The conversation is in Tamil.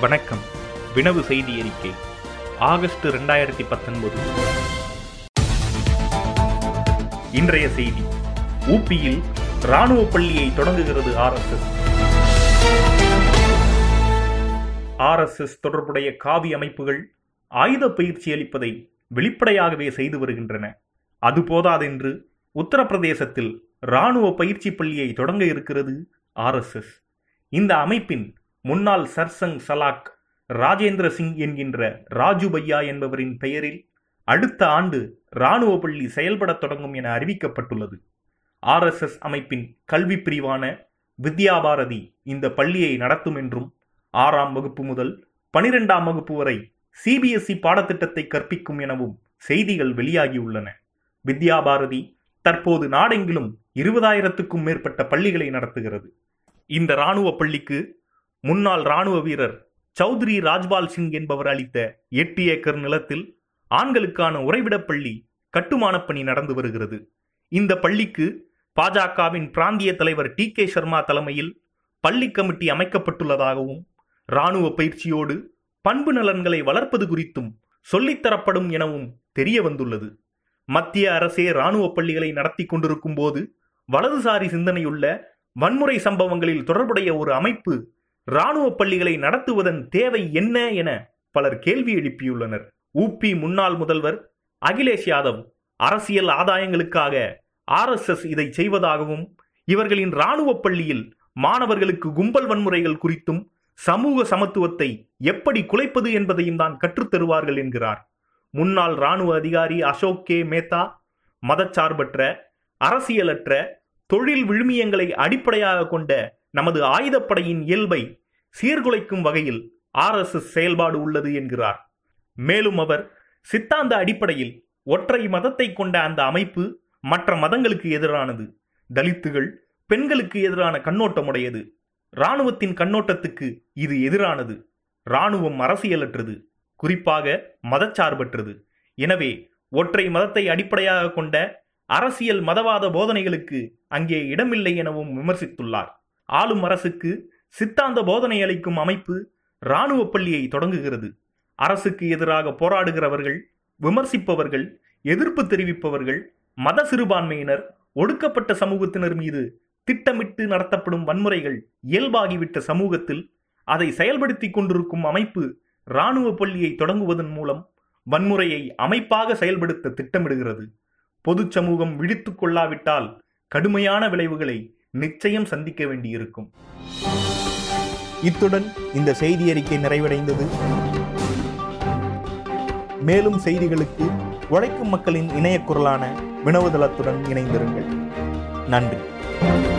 வணக்கம். வினவு செய்தி அறிக்கை ஆகஸ்ட் 2019. இன்றைய செய்தி: ஊபியில் ராணுவ பள்ளியை தொடங்குகிறது RSS. RSS தொடர்புடைய காவி அமைப்புகள் ஆயுத பயிற்சி அளிப்பதை வெளிப்படையாகவே செய்து வருகின்றன. அது போதாதென்று உத்தரப்பிரதேசத்தில் ராணுவ பயிற்சி பள்ளியை தொடங்க இருக்கிறது RSS. இந்த அமைப்பின் முன்னாள் சர்சங் சலாக் ராஜேந்திர சிங் என்கின்ற ராஜு பையா என்பவரின் பெயரில் அடுத்த ஆண்டு இராணுவ பள்ளி செயல்படத் தொடங்கும் என அறிவிக்கப்பட்டுள்ளது. RSS அமைப்பின் கல்வி பிரிவான வித்யா பாரதி இந்த பள்ளியை நடத்தும் என்றும் 6ஆம் வகுப்பு முதல் 12ஆம் வகுப்பு வரை CBSE பாடத்திட்டத்தை கற்பிக்கும் எனவும் செய்திகள் வெளியாகியுள்ளன. வித்யா பாரதி தற்போது நாடெங்கிலும் 20,000க்கும் மேற்பட்ட பள்ளிகளை நடத்துகிறது. இந்த இராணுவ பள்ளிக்கு முன்னாள் இராணுவ வீரர் சௌத்ரி ராஜ்பால் சிங் என்பவர் அளித்த 8 ஏக்கர் நிலத்தில் ஆண்களுக்கான உறைவிடப் பள்ளி கட்டுமான பணி நடந்து வருகிறது. இந்த பள்ளிக்கு பாஜகவின் பிராந்திய தலைவர் TK சர்மா தலைமையில் பள்ளி கமிட்டி அமைக்கப்பட்டுள்ளதாகவும் இராணுவ பயிற்சியோடு பண்பு நலன்களை வளர்ப்பது குறித்தும் சொல்லித்தரப்படும் எனவும் தெரிய வந்துள்ளது. மத்திய அரசே இராணுவ பள்ளிகளை நடத்தி கொண்டிருக்கும் போது வலதுசாரி சிந்தனையுள்ள வன்முறை சம்பவங்களில் தொடர்புடைய ஒரு அமைப்பு இராணுவ பள்ளிகளை நடத்துவதன் தேவை என்ன என பலர் கேள்வி எழுப்பியுள்ளனர். ஊபி முன்னாள் முதல்வர் அகிலேஷ் யாதவ் அரசியல் ஆதாயங்களுக்காக RSS இதை செய்வதாகவும், இவர்களின் இராணுவ பள்ளியில் மாணவர்களுக்கு கும்பல் வன்முறைகள் குறித்தும் சமூக சமத்துவத்தை எப்படி குலைப்பது என்பதையும் தான் கற்றுத்தருவார்கள் என்கிறார். முன்னாள் இராணுவ அதிகாரி அசோக் கே மேத்தா மதச்சார்பற்ற, அரசியலற்ற, தொழில் விழுமியங்களை அடிப்படையாக கொண்ட நமது ஆயுதப்படையின் இயல்பை சீர்குலைக்கும் வகையில் RSS செயல்பாடு உள்ளது என்கிறார். மேலும் அவர் சித்தாந்த அடிப்படையில் ஒற்றை மதத்தை கொண்ட அந்த அமைப்பு மற்ற மதங்களுக்கு எதிரானது, தலித்துகள், பெண்களுக்கு எதிரான கண்ணோட்டமுடையது. இராணுவத்தின் கண்ணோட்டத்துக்கு இது எதிரானது. இராணுவம் அரசியலற்றது, குறிப்பாக மதச்சார்பற்றது. எனவே ஒற்றை மதத்தை அடிப்படையாக கொண்ட அரசியல் மதவாத போதனைகளுக்கு அங்கே இடமில்லை எனவும் விமர்சித்துள்ளார். ஆளும் அரசுக்கு சித்தாந்த போதனை அளிக்கும் அமைப்பு இராணுவ பள்ளியை தொடங்குகிறது. அரசுக்கு எதிராக போராடுகிறவர்கள், விமர்சிப்பவர்கள், எதிர்ப்பு தெரிவிப்பவர்கள், மத சிறுபான்மையினர், ஒடுக்கப்பட்ட சமூகத்தினர் மீது திட்டமிட்டு நடத்தப்படும் வன்முறைகள் இயல்பாகிவிட்ட சமூகத்தில் அதை செயல்படுத்தி கொண்டிருக்கும் அமைப்பு இராணுவ பள்ளியை தொடங்குவதன் மூலம் வன்முறையை அமைப்பாக செயல்படுத்த திட்டமிடுகிறது. பொது சமூகம் விழித்து கொள்ளாவிட்டால் கடுமையான விளைவுகளை நிச்சயம் சந்திக்க வேண்டியிருக்கும். இத்துடன் இந்த செய்தி அறிக்கை நிறைவடைந்தது. மேலும் செய்திகளுக்கு உழைக்கும் மக்களின் இணைய குரலான வினவுதளத்துடன் இணைந்திருங்கள். நன்றி.